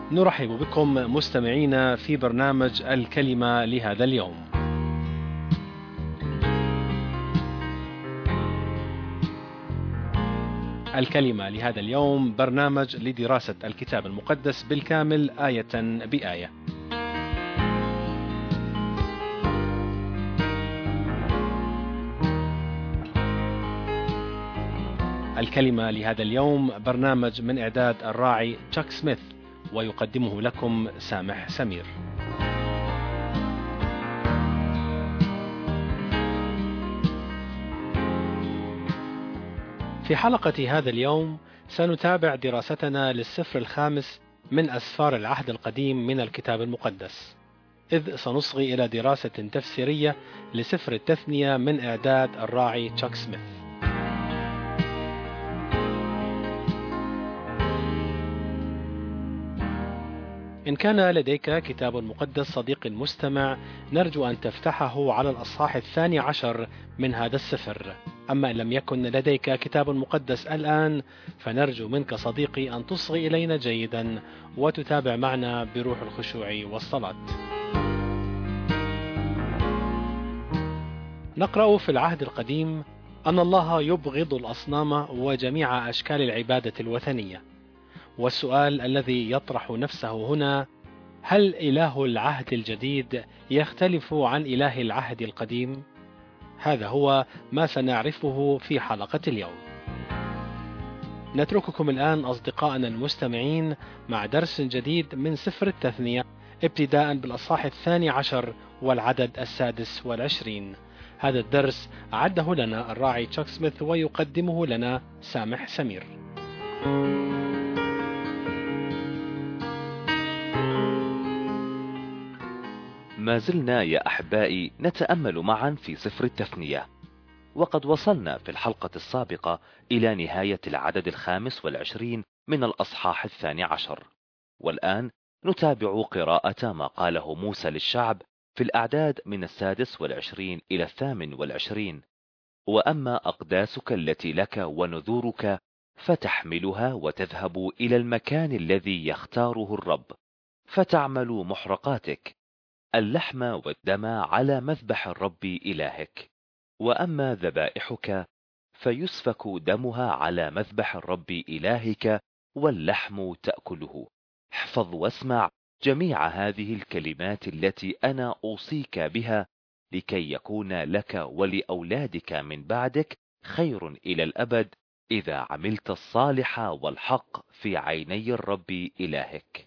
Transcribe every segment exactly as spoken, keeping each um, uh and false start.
نرحب بكم مستمعينا في برنامج الكلمة لهذا اليوم. الكلمة لهذا اليوم برنامج لدراسة الكتاب المقدس بالكامل آية بآية. الكلمة لهذا اليوم برنامج من إعداد الراعي تشاك سميث، ويقدمه لكم سامح سمير. في حلقة هذا اليوم سنتابع دراستنا للسفر الخامس من أسفار العهد القديم من الكتاب المقدس، إذ سنصغي إلى دراسة تفسيرية لسفر التثنية من إعداد الراعي تشاك سميث. إن كان لديك كتاب مقدس صديق المستمع، نرجو أن تفتحه على الأصحاح الثاني عشر من هذا السفر. أما إن لم يكن لديك كتاب مقدس الآن، فنرجو منك صديقي أن تصغي إلينا جيدا وتتابع معنا بروح الخشوع والصلاة. نقرأ في العهد القديم أن الله يبغض الأصنام وجميع أشكال العبادة الوثنية. والسؤال الذي يطرح نفسه هنا: هل إله العهد الجديد يختلف عن إله العهد القديم؟ هذا هو ما سنعرفه في حلقة اليوم. نترككم الآن أصدقائنا المستمعين مع درس جديد من سفر التثنية، ابتداء بالأصحاح الثاني عشر والعدد السادس والعشرين. هذا الدرس عده لنا الراعي تشاك سميث ويقدمه لنا سامح سمير. ما زلنا يا أحبائي نتأمل معا في سفر التثنية، وقد وصلنا في الحلقة السابقة إلى نهاية العدد الخامس والعشرين من الأصحاح الثاني عشر، والآن نتابع قراءة ما قاله موسى للشعب في الأعداد من السادس والعشرين إلى الثامن والعشرين. وأما أقداسك التي لك ونذورك فتحملها وتذهب إلى المكان الذي يختاره الرب، فتعمل محرقاتك اللحم والدم على مذبح الرب إلهك. وأما ذبائحك فيسفك دمها على مذبح الرب إلهك واللحم تأكله. احفظ واسمع جميع هذه الكلمات التي أنا أوصيك بها، لكي يكون لك ولأولادك من بعدك خير إلى الأبد، إذا عملت الصالح والحق في عيني الرب إلهك.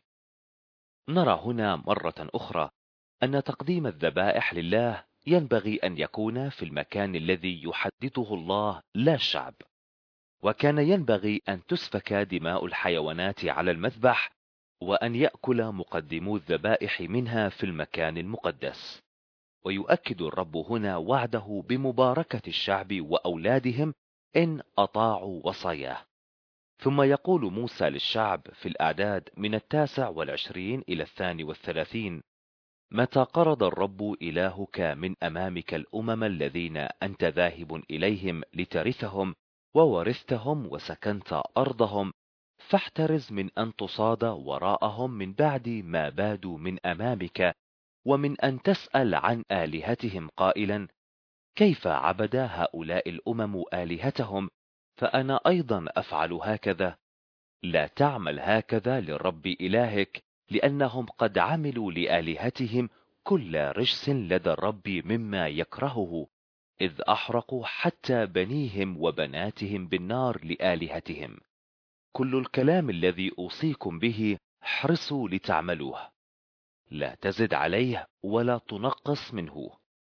نرى هنا مرة أخرى أن تقديم الذبائح لله ينبغي أن يكون في المكان الذي يحدده الله لا الشعب، وكان ينبغي أن تسفك دماء الحيوانات على المذبح، وأن يأكل مقدمو الذبائح منها في المكان المقدس. ويؤكد الرب هنا وعده بمباركة الشعب وأولادهم إن أطاعوا وصاياه. ثم يقول موسى للشعب في الأعداد من التاسع والعشرين إلى الثاني والثلاثين: متى قرض الرب إلهك من أمامك الأمم الذين أنت ذاهب إليهم لترثهم، وورثتهم وسكنت أرضهم، فاحترز من أن تصاد وراءهم من بعد ما بادوا من أمامك، ومن أن تسأل عن آلهتهم قائلا: كيف عبد هؤلاء الأمم آلهتهم؟ فأنا أيضا أفعل هكذا. لا تعمل هكذا للرب إلهك، لأنهم قد عملوا لآلهتهم كل رجس لدى الرب مما يكرهه، إذ أحرقوا حتى بنيهم وبناتهم بالنار لآلهتهم. كل الكلام الذي أوصيكم به احرصوا لتعملوه، لا تزد عليه ولا تنقص منه.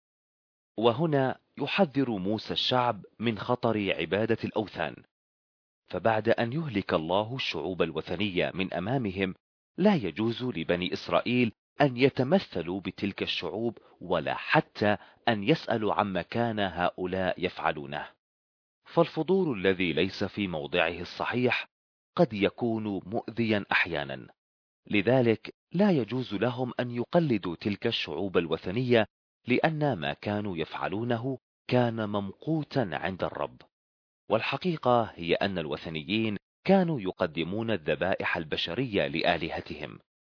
وهنا يحذر موسى الشعب من خطر عبادة الأوثان، فبعد أن يهلك الله الشعوب الوثنية من أمامهم، لا يجوز لبني إسرائيل أن يتمثلوا بتلك الشعوب، ولا حتى أن يسألوا عما كان هؤلاء يفعلونه. فالفضول الذي ليس في موضعه الصحيح قد يكون مؤذيا أحيانا، لذلك لا يجوز لهم أن يقلدوا تلك الشعوب الوثنية، لأن ما كانوا يفعلونه كان ممقوتا عند الرب. والحقيقة هي أن الوثنيين كانوا يقدمون الذبائح البشرية لآلهتهم،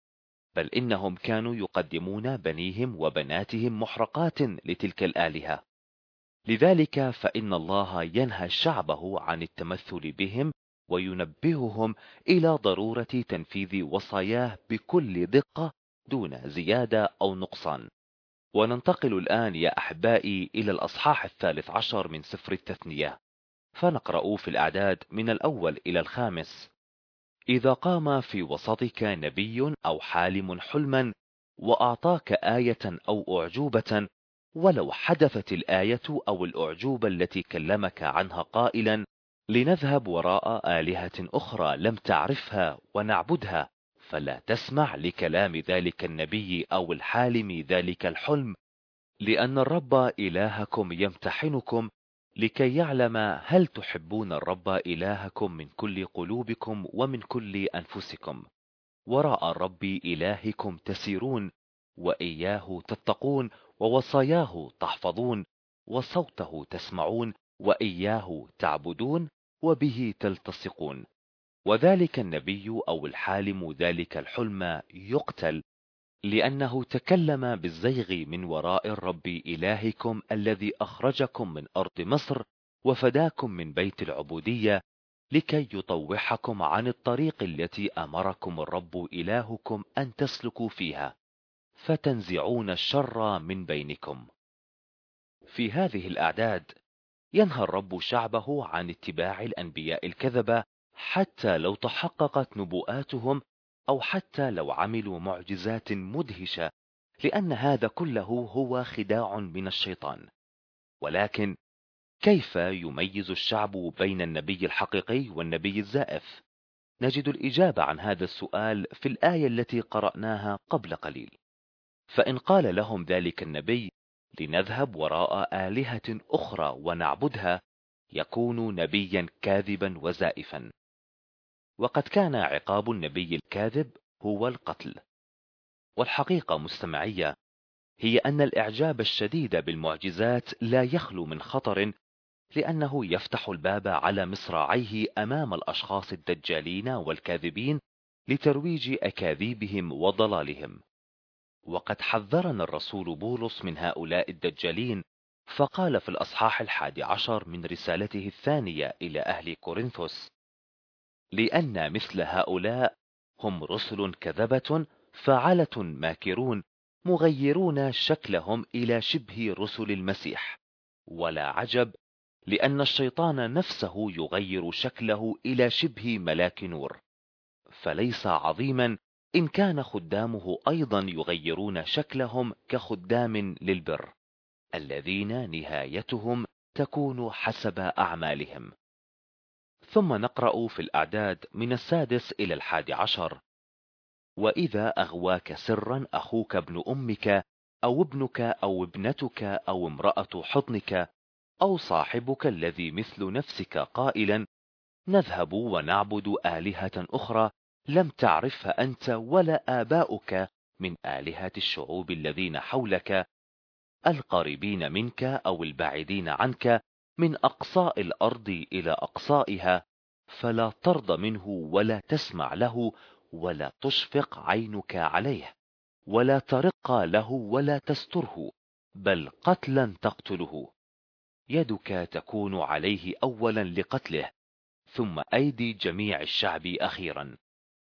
بل إنهم كانوا يقدمون بنيهم وبناتهم محرقات لتلك الآلهة. لذلك فإن الله ينهى شعبه عن التمثل بهم وينبههم إلى ضرورة تنفيذ وصاياه بكل دقة دون زيادة أو نقصان. وننتقل الآن يا أحبائي إلى الأصحاح الثالث عشر من سفر التثنية، فنقرأ في الأعداد من الأول إلى الخامس. إذا قام في وسطك نبي أو حالم حلما وأعطاك آية أو أعجوبة، ولو حدثت الآية أو الأعجوبة التي كلمك عنها قائلا لنذهب وراء آلهة أخرى لم تعرفها ونعبدها، فلا تسمع لكلام ذلك النبي أو الحالم ذلك الحلم، لأن الرب إلهكم يمتحنكم لكي يعلم هل تحبون الرب إلهكم من كل قلوبكم ومن كل أنفسكم. وراء الرب إلهكم تسيرون، وإياه تتقون، ووصاياه تحفظون، وصوته تسمعون، وإياه تعبدون، وبه تلتصقون. وذلك النبي أو الحالم ذلك الحلم يقتل، لأنه تكلم بالزيغ من وراء الرب إلهكم الذي أخرجكم من أرض مصر وفداكم من بيت العبودية، لكي يطوحكم عن الطريق التي أمركم الرب إلهكم أن تسلكوا فيها، فتنزعون الشر من بينكم. في هذه الأعداد ينهى الرب شعبه عن اتباع الأنبياء الكذبة، حتى لو تحققت نبوءاتهم أو حتى لو عملوا معجزات مدهشة، لأن هذا كله هو خداع من الشيطان. ولكن كيف يميز الشعب بين النبي الحقيقي والنبي الزائف؟ نجد الإجابة عن هذا السؤال في الآية التي قرأناها قبل قليل. فإن قال لهم ذلك النبي لنذهب وراء آلهة أخرى ونعبدها، يكون نبيا كاذبا وزائفا. وقد كان عقاب النبي الكاذب هو القتل. والحقيقة مستمعية هي أن الإعجاب الشديد بالمعجزات لا يخلو من خطر، لأنه يفتح الباب على مصراعيه أمام الأشخاص الدجالين والكاذبين لترويج أكاذيبهم وضلالهم. وقد حذرنا الرسول بولس من هؤلاء الدجالين، فقال في الأصحاح الحادي عشر من رسالته الثانية إلى أهل كورنثوس: لأن مثل هؤلاء هم رسل كذبة فعلة ماكرون، مغيرون شكلهم إلى شبه رسل المسيح. ولا عجب، لأن الشيطان نفسه يغير شكله إلى شبه ملاك نور. فليس عظيما إن كان خدامه أيضا يغيرون شكلهم كخدام للبر، الذين نهايتهم تكون حسب أعمالهم. ثم نقرأ في الأعداد من السادس إلى الحادي عشر: وإذا أغواك سرا أخوك ابن أمك أو ابنك أو ابنتك أو امرأة حضنك أو صاحبك الذي مثل نفسك قائلا نذهب ونعبد آلهة أخرى لم تعرفها أنت ولا آباؤك من آلهة الشعوب الذين حولك، القريبين منك أو البعيدين عنك، من أقصاء الأرض إلى أقصائها، فلا ترضى منه ولا تسمع له ولا تشفق عينك عليه، ولا ترق له ولا تستره، بل قتلا تقتله. يدك تكون عليه أولا لقتله، ثم أيدي جميع الشعب أخيرا.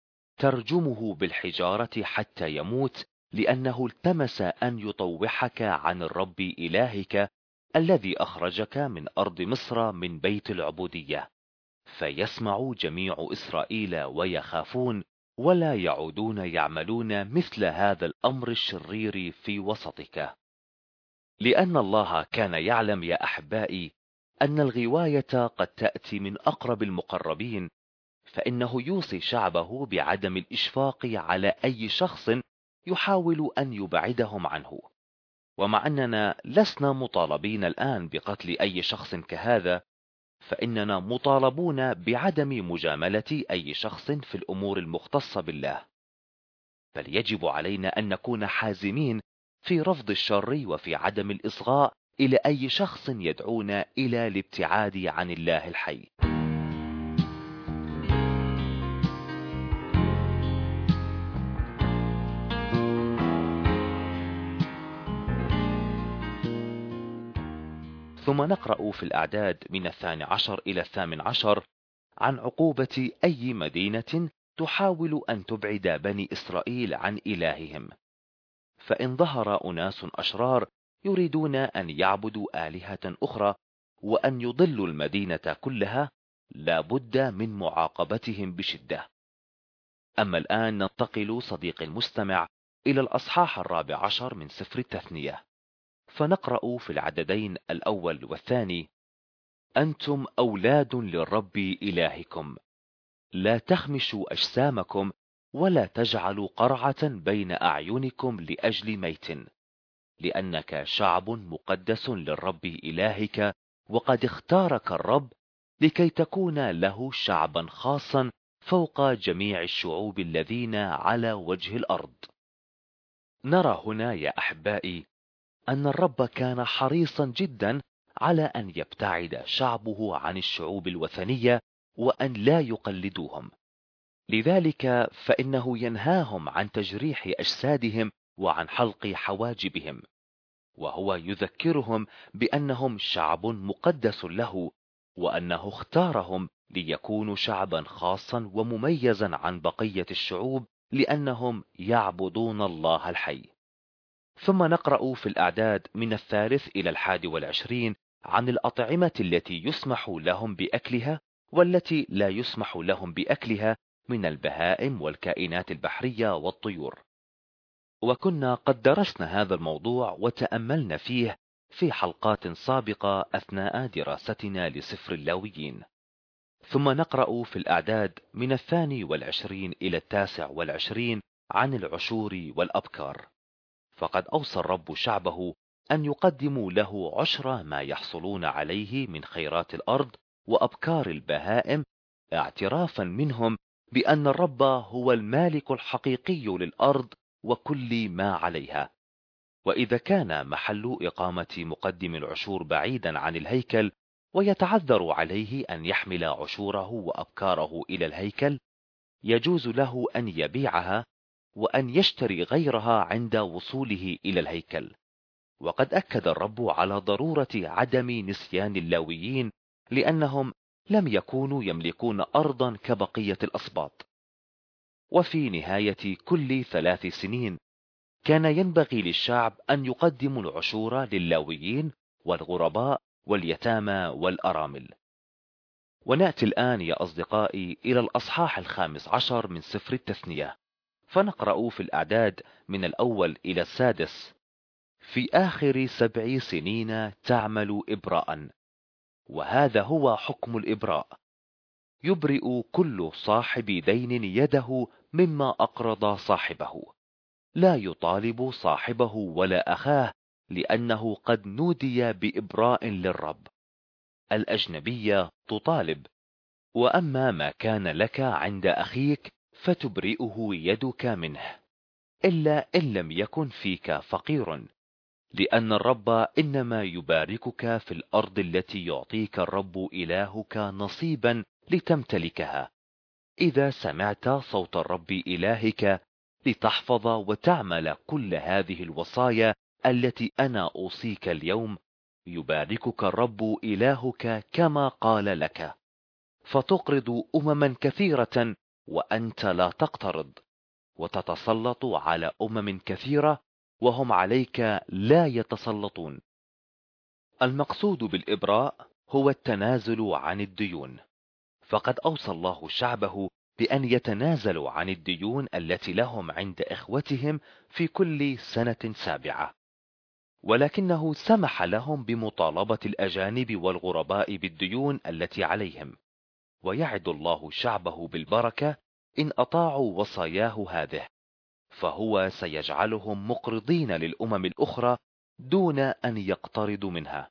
ترجمه بالحجارة حتى يموت، لأنه التمس أن يطوحك عن الرب إلهك الذي أخرجك من أرض مصر من بيت العبودية. فيسمع جميع إسرائيل ويخافون، ولا يعودون يعملون مثل هذا الأمر الشرير في وسطك. لأن الله كان يعلم يا أحبائي أن الغواية قد تأتي من أقرب المقربين، فإنه يوصي شعبه بعدم الإشفاق على أي شخص يحاول أن يبعدهم عنه. ومع أننا لسنا مطالبين الآن بقتل أي شخص كهذا، فإننا مطالبون بعدم مجاملة أي شخص في الأمور المختصة بالله. بل يجب علينا أن نكون حازمين في رفض الشر وفي عدم الإصغاء إلى أي شخص يدعونا إلى الابتعاد عن الله الحي. ثم نقرأ في الأعداد من الثاني عشر إلى الثامن عشر عن عقوبة أي مدينة تحاول أن تبعد بني إسرائيل عن إلههم. فإن ظهر أناس أشرار يريدون أن يعبدوا آلهة أخرى وأن يضلوا المدينة كلها، لا بد من معاقبتهم بشدة. أما الآن ننتقل صديقي المستمع إلى الأصحاح الرابع عشر من سفر التثنية، فنقرأ في العددين الأول والثاني: أنتم أولاد للرب إلهكم، لا تخمشوا أجسامكم ولا تجعلوا قرعة بين أعينكم لأجل ميت، لأنك شعب مقدس للرب إلهك، وقد اختارك الرب لكي تكون له شعبا خاصا فوق جميع الشعوب الذين على وجه الأرض. نرى هنا يا أحبائي أن الرب كان حريصا جدا على أن يبتعد شعبه عن الشعوب الوثنية وأن لا يقلدوهم، لذلك فإنه ينهاهم عن تجريح أجسادهم وعن حلق حواجبهم، وهو يذكرهم بأنهم شعب مقدس له، وأنه اختارهم ليكونوا شعبا خاصا ومميزا عن بقية الشعوب لأنهم يعبدون الله الحي. ثم نقرأ في الأعداد من الثالث إلى الحادي والعشرين عن الأطعمة التي يسمح لهم بأكلها والتي لا يسمح لهم بأكلها من البهائم والكائنات البحرية والطيور. وكنا قد درسنا هذا الموضوع وتأملنا فيه في حلقات سابقة أثناء دراستنا لسفر اللاويين. ثم نقرأ في الأعداد من الثاني والعشرين إلى التاسع والعشرين عن العشور والأبكار. فقد أوصى الرب شعبه أن يقدموا له عشر ما يحصلون عليه من خيرات الأرض وأبكار البهائم، اعترافا منهم بأن الرب هو المالك الحقيقي للأرض وكل ما عليها. وإذا كان محل إقامة مقدم العشور بعيدا عن الهيكل ويتعذر عليه أن يحمل عشوره وأبكاره إلى الهيكل، يجوز له أن يبيعها وأن يشتري غيرها عند وصوله إلى الهيكل. وقد أكد الرب على ضرورة عدم نسيان اللاويين، لأنهم لم يكونوا يملكون أرضا كبقية الأسباط. وفي نهاية كل ثلاث سنين كان ينبغي للشعب أن يقدموا العشور للاويين والغرباء واليتامى والأرامل. ونأتي الآن يا أصدقائي إلى الأصحاح الخامس عشر من سفر التثنية، فنقرأ في الأعداد من الأول إلى السادس: في آخر سبع سنين تعمل إبراء، وهذا هو حكم الإبراء: يبرئ كل صاحب دين يده مما أقرض صاحبه، لا يطالب صاحبه ولا أخاه، لأنه قد نودي بإبراء للرب. الأجنبية تطالب، وأما ما كان لك عند أخيك فتبرئه يدك منه، إلا إن لم يكن فيك فقير، لأن الرب إنما يباركك في الأرض التي يعطيك الرب إلهك نصيبا لتمتلكها، إذا سمعت صوت الرب إلهك لتحفظ وتعمل كل هذه الوصايا التي أنا أوصيك اليوم، يباركك الرب إلهك كما قال لك، فتقرض أمما كثيرة وأنت لا تقترض، وتتسلط على أمم كثيرة وهم عليك لا يتسلطون. المقصود بالإبراء هو التنازل عن الديون، فقد أوصى الله شعبه بأن يتنازلوا عن الديون التي لهم عند إخوتهم في كل سنة سابعة، ولكنه سمح لهم بمطالبة الأجانب والغرباء بالديون التي عليهم، ويعد الله شعبه بالبركة إن أطاعوا وصاياه هذه، فهو سيجعلهم مقرضين للأمم الأخرى دون أن يقترضوا منها.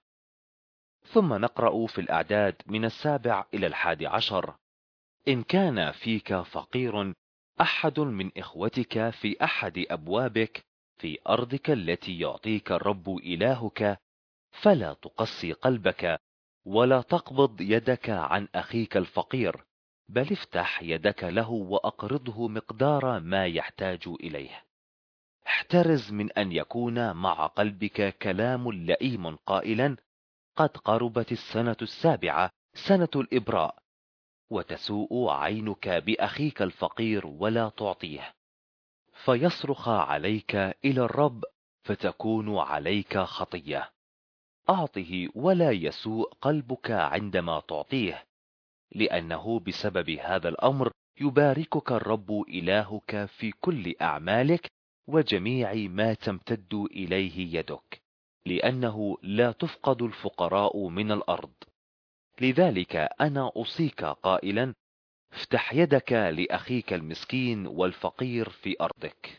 ثم نقرأ في الأعداد من السابع إلى الحادي عشر: إن كان فيك فقير أحد من إخوتك في أحد أبوابك في أرضك التي يعطيك الرب إلهك، فلا تقسي قلبك ولا تقبض يدك عن أخيك الفقير، بل افتح يدك له وأقرضه مقدار ما يحتاج إليه. احترز من أن يكون مع قلبك كلام لئيم قائلا: قد قربت السنة السابعة، سنة الإبراء، وتسوء عينك بأخيك الفقير ولا تعطيه، فيصرخ عليك إلى الرب فتكون عليك خطية. أعطه ولا يسوء قلبك عندما تعطيه، لأنه بسبب هذا الأمر يباركك الرب إلهك في كل أعمالك وجميع ما تمتد إليه يدك، لأنه لا تفقد الفقراء من الأرض. لذلك أنا أوصيك قائلا: افتح يدك لأخيك المسكين والفقير في أرضك.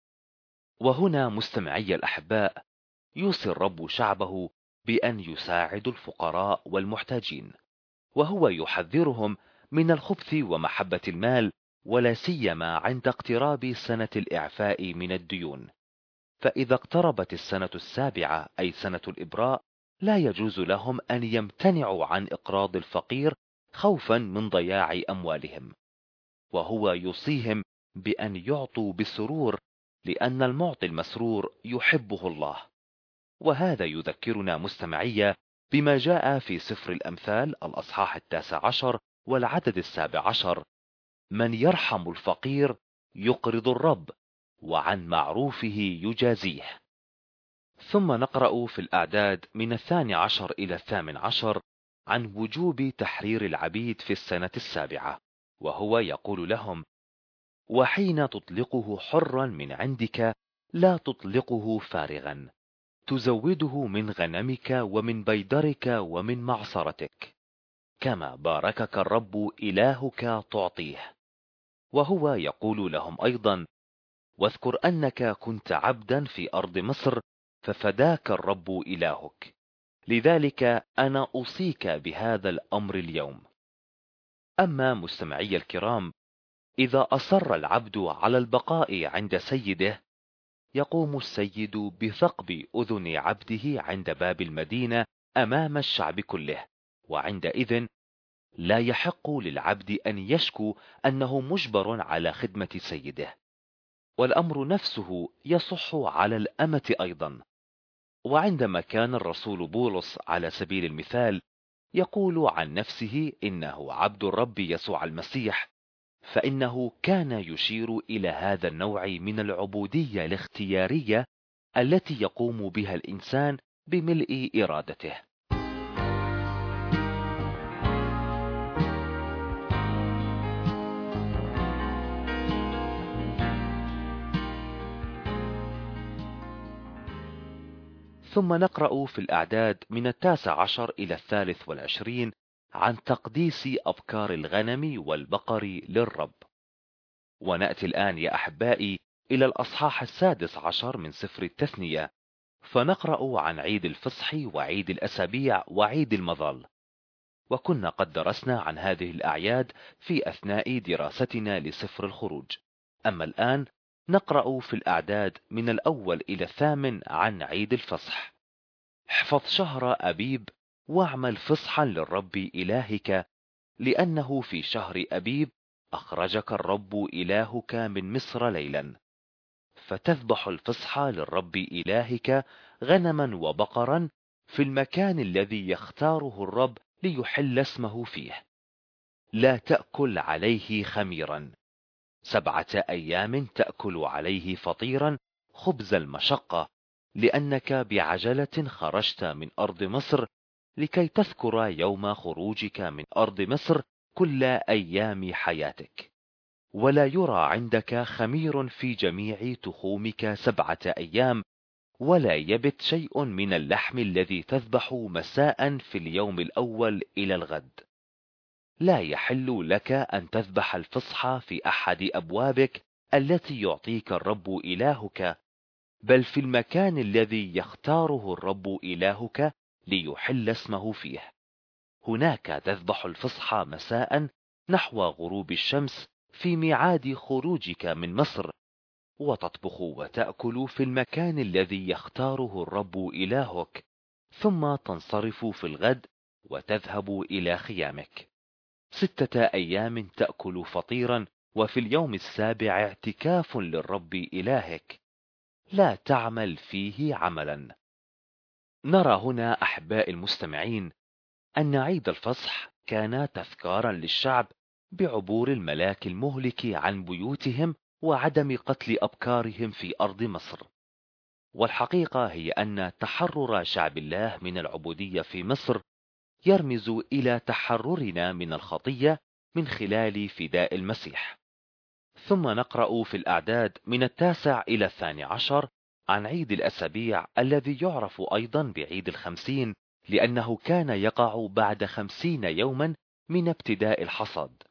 وهنا مستمعي الأحباء، يوصي الرب شعبه بأن يساعدوا الفقراء والمحتاجين، وهو يحذرهم من الخبث ومحبة المال، ولا سيما عند اقتراب سنة الإعفاء من الديون. فإذا اقتربت السنة السابعة أي سنة الإبراء، لا يجوز لهم أن يمتنعوا عن إقراض الفقير خوفا من ضياع أموالهم، وهو يوصيهم بأن يعطوا بسرور، لأن المعطي المسرور يحبه الله. وهذا يذكرنا مستمعية بما جاء في سفر الأمثال الأصحاح التاسع عشر والعدد السابع عشر: من يرحم الفقير يقرض الرب، وعن معروفه يجازيه. ثم نقرأ في الأعداد من الثاني عشر إلى الثامن عشر عن وجوب تحرير العبيد في السنة السابعة، وهو يقول لهم: وحين تطلقه حرا من عندك لا تطلقه فارغا، تزوده من غنمك ومن بيدرك ومن معصرتك، كما باركك الرب إلهك تعطيه. وهو يقول لهم أيضا: واذكر أنك كنت عبدا في أرض مصر، ففداك الرب إلهك، لذلك أنا أوصيك بهذا الأمر اليوم. أما مستمعي الكرام، إذا أصر العبد على البقاء عند سيده، يقوم السيد بثقب أذن عبده عند باب المدينة أمام الشعب كله، وعندئذ لا يحق للعبد أن يشكو أنه مجبر على خدمة سيده. والأمر نفسه يصح على الأمة أيضا. وعندما كان الرسول بولس على سبيل المثال يقول عن نفسه إنه عبد الرب يسوع المسيح، فإنه كان يشير إلى هذا النوع من العبودية الاختيارية التي يقوم بها الإنسان بملء إرادته. ثم نقرأ في الأعداد من التاسع عشر إلى الثالث والعشرين عن تقديس أبكار الغنم والبقر للرب. ونأتي الآن يا أحبائي إلى الأصحاح السادس عشر من سفر التثنية، فنقرأ عن عيد الفصح وعيد الأسابيع وعيد المظال. وكنا قد درسنا عن هذه الأعياد في أثناء دراستنا لسفر الخروج. أما الآن نقرأ في الأعداد من الأول إلى الثامن عن عيد الفصح. احفظ شهر أبيب واعمل فصحا للرب إلهك، لأنه في شهر أبيب أخرجك الرب إلهك من مصر ليلا. فتذبح الفصح للرب إلهك غنما وبقرا في المكان الذي يختاره الرب ليحل اسمه فيه. لا تأكل عليه خميرا، سبعة أيام تأكل عليه فطيرا خبز المشقة، لأنك بعجلة خرجت من أرض مصر، لكي تذكر يوم خروجك من أرض مصر كل أيام حياتك. ولا يرى عندك خمير في جميع تخومك سبعة أيام، ولا يبت شيء من اللحم الذي تذبح مساء في اليوم الأول إلى الغد. لا يحل لك أن تذبح الفصح في أحد أبوابك التي يعطيك الرب إلهك، بل في المكان الذي يختاره الرب إلهك ليحل اسمه فيه. هناك تذبح الفصح مساء نحو غروب الشمس في ميعاد خروجك من مصر، وتطبخ وتأكل في المكان الذي يختاره الرب إلهك، ثم تنصرف في الغد وتذهب إلى خيامك. ستة أيام تأكل فطيرا، وفي اليوم السابع اعتكاف للرب إلهك، لا تعمل فيه عملا. نرى هنا أحباء المستمعين أن عيد الفصح كان تذكارا للشعب بعبور الملاك المهلك عن بيوتهم وعدم قتل أبكارهم في أرض مصر. والحقيقة هي أن تحرر شعب الله من العبودية في مصر يرمز إلى تحررنا من الخطية من خلال فداء المسيح. ثم نقرأ في الأعداد من التاسع إلى الثاني عشر عن عيد الأسابيع الذي يعرف أيضا بعيد الخمسين، لأنه كان يقع بعد خمسين يوما من ابتداء الحصاد.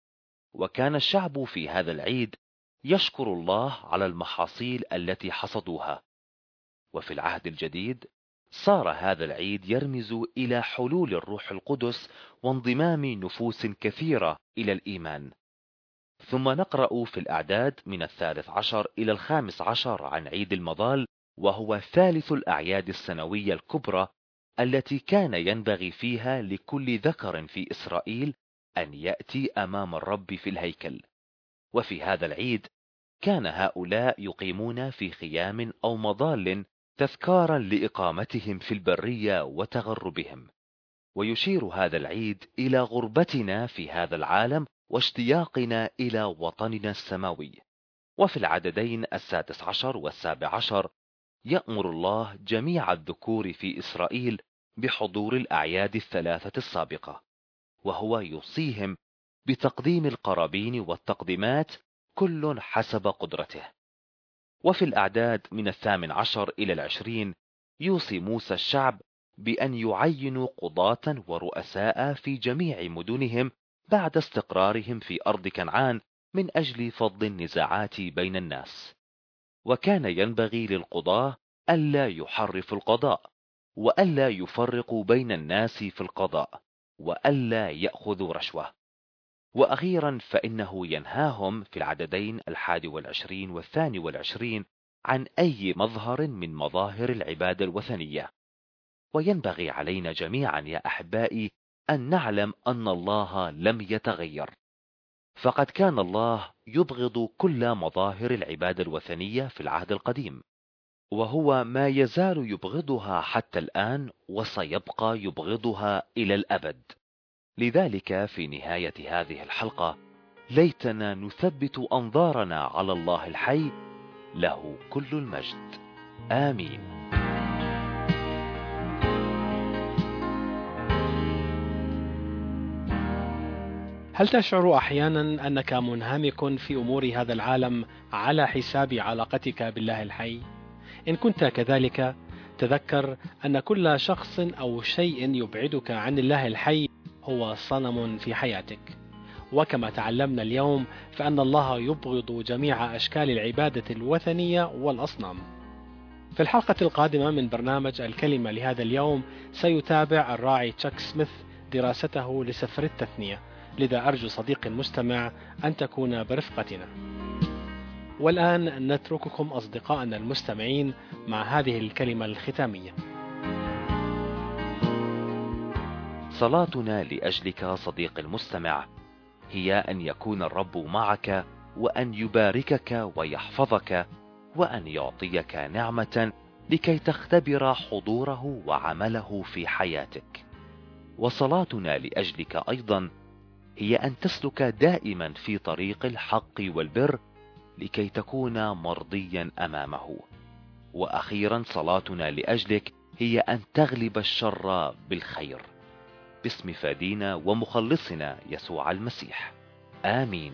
وكان الشعب في هذا العيد يشكر الله على المحاصيل التي حصدوها. وفي العهد الجديد صار هذا العيد يرمز إلى حلول الروح القدس وانضمام نفوس كثيرة إلى الإيمان. ثم نقرأ في الأعداد من الثالث عشر إلى الخامس عشر عن عيد المظال، وهو ثالث الأعياد السنوية الكبرى التي كان ينبغي فيها لكل ذكر في إسرائيل أن يأتي أمام الرب في الهيكل. وفي هذا العيد كان هؤلاء يقيمون في خيام أو مظال تذكارا لإقامتهم في البرية وتغربهم. ويشير هذا العيد إلى غربتنا في هذا العالم واشتياقنا إلى وطننا السماوي. وفي العددين السادس عشر والسابع عشر يأمر الله جميع الذكور في إسرائيل بحضور الأعياد الثلاثة السابقة، وهو يوصيهم بتقديم القرابين والتقديمات كل حسب قدرته. وفي الأعداد من الثامن عشر إلى العشرين يوصي موسى الشعب بأن يعينوا قضاة ورؤساء في جميع مدنهم بعد استقرارهم في أرض كنعان من أجل فض النزاعات بين الناس. وكان ينبغي للقضاة ألا يحرفوا القضاء، وألا يفرقوا بين الناس في القضاء، وألا يأخذوا رشوة. وأخيرا فإنه ينهاهم في العددين الحادي والعشرين والثاني والعشرين عن أي مظهر من مظاهر العبادة الوثنية. وينبغي علينا جميعا يا أحبائي أن نعلم أن الله لم يتغير، فقد كان الله يبغض كل مظاهر العبادة الوثنية في العهد القديم، وهو ما يزال يبغضها حتى الآن وسيبقى يبغضها إلى الأبد. لذلك في نهاية هذه الحلقة ليتنا نثبت أنظارنا على الله الحي، له كل المجد. آمين. هل تشعر أحيانا أنك منهمك في أمور هذا العالم على حساب علاقتك بالله الحي؟ إن كنت كذلك تذكر أن كل شخص أو شيء يبعدك عن الله الحي هو صنم في حياتك. وكما تعلمنا اليوم فأن الله يبغض جميع أشكال العبادة الوثنية والأصنام. في الحلقة القادمة من برنامج الكلمة لهذا اليوم سيتابع الراعي تشاك سميث دراسته لسفر التثنية، لذا أرجو صديقي المستمع أن تكون برفقتنا. والآن نترككم أصدقائنا المستمعين مع هذه الكلمة الختامية. صلاتنا لأجلك صديق المستمع هي أن يكون الرب معك، وأن يباركك ويحفظك، وأن يعطيك نعمة لكي تختبر حضوره وعمله في حياتك. وصلاتنا لأجلك أيضا هي أن تسلك دائما في طريق الحق والبر لكي تكون مرضيا أمامه. وأخيرا صلاتنا لأجلك هي أن تغلب الشر بالخير، باسم فادينا ومخلصنا يسوع المسيح. آمين.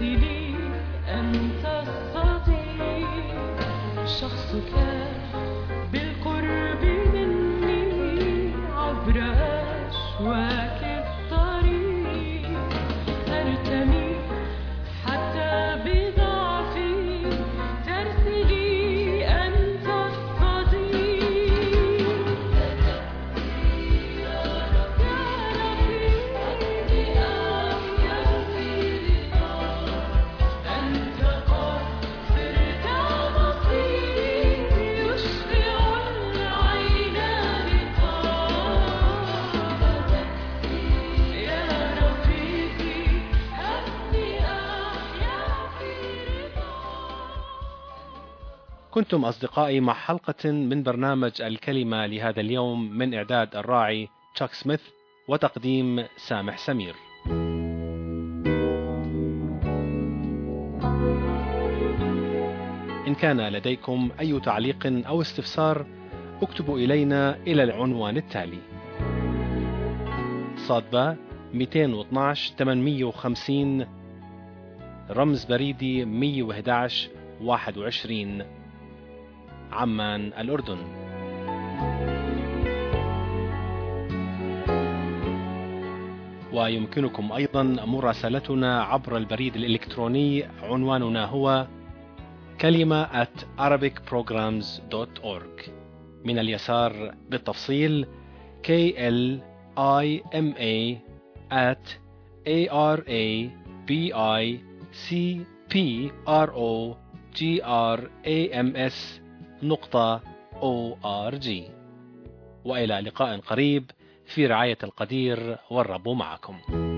ترسلي أن تصطدي شخصك بالقرب مني عبر أشواك الطريق أرتمي حتى بضعفي ترسلي أن تصطدي يا ربي أنت قد صرت بصيري يشبع العين بطاقة يا رفيقي هبني أحيا في رضاك. كنتم أصدقائي مع حلقة من برنامج الكلمة لهذا اليوم من إعداد الراعي تشاك سميث وتقديم سامح سمير. إن كان لديكم أي تعليق أو استفسار اكتبوا إلينا إلى العنوان التالي: صادبة مئتين واثناشر ثمانمئة وخمسين رمز بريدي مئة وأحد عشر واحد وعشرين عمان الأردن. ويمكنكم أيضا مراسلتنا عبر البريد الإلكتروني، عنواننا هو كلمة at arabic programs dot org. من اليسار بالتفصيل K L I M A at A R A B I C P R O G R A M S نقطة O R G. وإلى لقاء قريب في رعاية القدير، والرب معكم.